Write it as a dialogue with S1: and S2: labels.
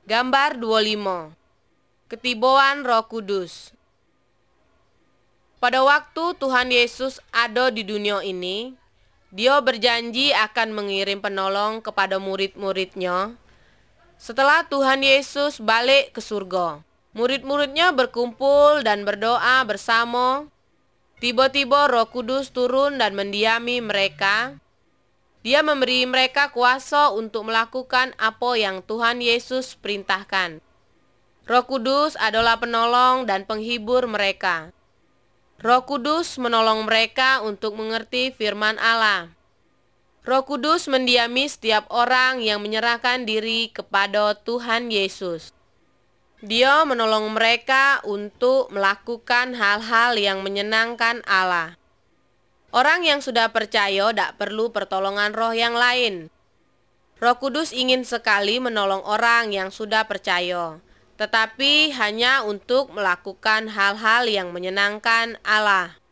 S1: Gambar 25. Ketiboan Roh Kudus. Pada waktu Tuhan Yesus ada di dunia ini, Dia berjanji akan mengirim penolong kepada murid-muridnya. Setelah Tuhan Yesus balik ke surga, murid-muridnya berkumpul dan berdoa bersama. Tiba-tiba Roh Kudus turun dan mendiami mereka. Dia memberi mereka kuasa untuk melakukan apa yang Tuhan Yesus perintahkan. Roh Kudus adalah penolong dan penghibur mereka. Roh Kudus menolong mereka untuk mengerti firman Allah. Roh Kudus mendiami setiap orang yang menyerahkan diri kepada Tuhan Yesus. Dia menolong mereka untuk melakukan hal-hal yang menyenangkan Allah. Orang yang sudah percaya tidak perlu pertolongan roh yang lain. Roh Kudus ingin sekali menolong orang yang sudah percaya, tetapi hanya untuk melakukan hal-hal yang menyenangkan Allah.